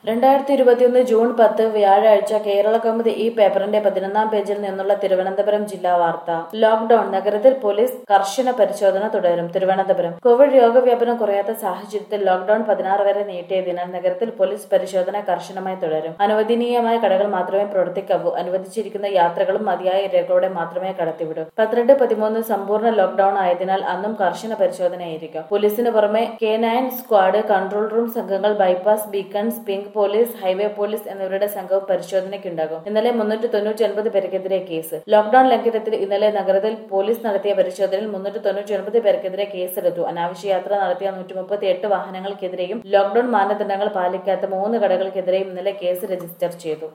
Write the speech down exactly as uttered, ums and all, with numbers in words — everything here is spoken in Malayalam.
രണ്ടായിരത്തി ഇരുപത്തിയൊന്ന് ജൂൺ പത്ത് വ്യാഴാഴ്ച കേരള കൗമുദി ഈ പേപ്പറിന്റെ പതിനൊന്നാം പേജിൽ നിന്നുള്ള തിരുവനന്തപുരം ജില്ലാ വാർത്ത. ലോക്ഡൌൺ, നഗരത്തിൽ പോലീസ് കർശന പരിശോധന തുടരും. തിരുവനന്തപുരം കോവിഡ് രോഗവ്യാപനം കുറയാത്ത സാഹചര്യത്തിൽ ലോക്ഡൌൺ പതിനാറ് വരെ നീട്ടിയതിനാൽ നഗരത്തിൽ പോലീസ് പരിശോധന കർശനമായി തുടരും. അനുവദനീയമായ കടകൾ മാത്രമേ പ്രവർത്തിക്കാവൂ. അനുവദിച്ചിരിക്കുന്ന യാത്രകളും മതിയായ രേഖകളോടെ മാത്രമേ കടത്തിവിടൂ. പന്ത്രണ്ട് പതിമൂന്ന് സമ്പൂർണ്ണ ലോക്ഡൌൺ ആയതിനാൽ അന്നും കർശന പരിശോധനയായിരിക്കും. പോലീസിന് പുറമെ K nine squad, control room സംഘങ്ങൾ, bypass, beacons, pink police, highway police എന്നിവരുടെ സംഘവും പരിശോധനയ്ക്കുണ്ടാകും. ഇന്നലെ മുന്നൂറ്റി തൊണ്ണൂറ്റി ഒൻപത് പേർക്കെതിരെ കേസ്. ലോക്ഡൌൺ ലംഘനത്തിൽ ഇന്നലെ നഗരത്തിൽ പോലീസ് നടത്തിയ പരിശോധനയിൽ മുന്നൂറ്റി തൊണ്ണൂറ്റി ഒൻപത് പേർക്കെതിരെ കേസെടുത്തു. അനാവശ്യ യാത്ര നടത്തിയ നൂറ്റി മുപ്പത്തി എട്ട് വാഹനങ്ങൾക്കെതിരെയും ലോക്ഡൌൺ മാനദണ്ഡങ്ങൾ പാലിക്കാത്ത മൂന്ന് കടകൾക്കെതിരെയും ഇന്നലെ കേസ് രജിസ്റ്റർ ചെയ്തു.